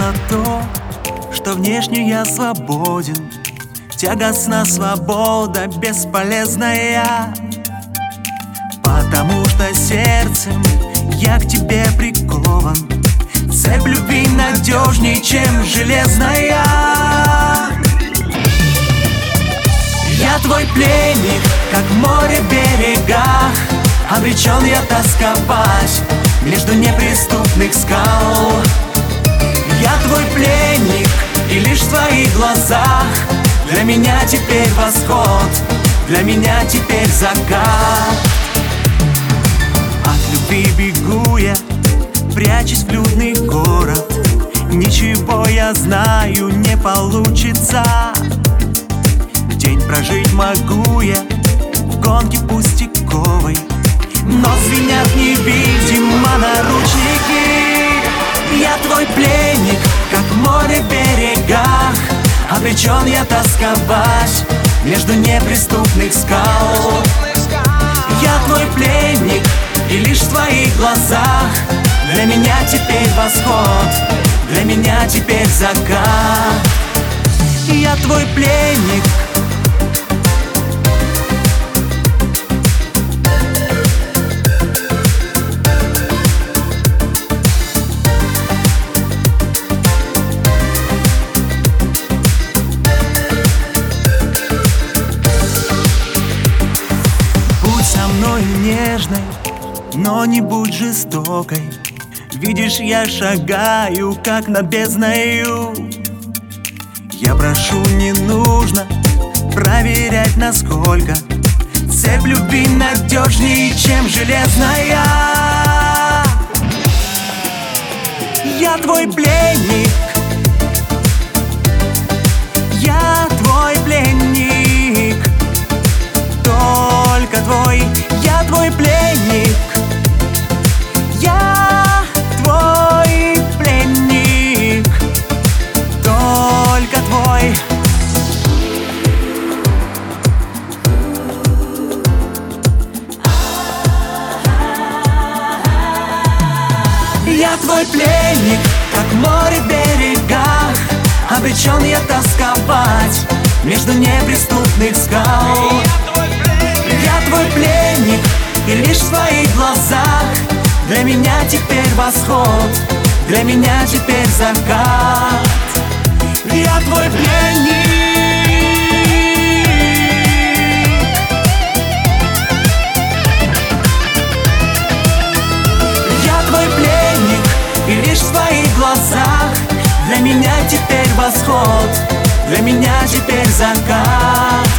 за то, что внешне я свободен. Тягостна свобода бесполезная, потому что сердцем я к тебе прикован. Цепь любви надежней, чем железная. Я твой пленник, как в море берегах. Обречен я тосковать между неприступных скал. Я твой пленник, и лишь в твоих глазах для меня теперь восход, для меня теперь закат. От любви бегу я, прячусь в людный город. Ничего, я знаю, не получится. День прожить могу я в гонке пустяковой, но звенят невидимо наручники. Я твой пленник, как в море берегах. Обречен я тосковать между неприступных скал. Я твой пленник, и лишь в твоих глазах для меня теперь восход, для меня теперь закат. Я твой пленник. Нежной, но не будь жестокой. Видишь, я шагаю, как над бездною. Я прошу, не нужно проверять, насколько цепь любви надежнее, чем железная. Я твой пленник, я твой пленник, только твой. Я твой пленник, я твой пленник, только твой. Я твой пленник, как в море берегах. Обречен я тосковать между неприступных скал. Я твой пленник, и лишь в твоих глазах для меня теперь восход, для меня теперь закат. Я твой пленник. Я твой пленник, и лишь в твоих глазах для меня теперь восход, для меня теперь закат.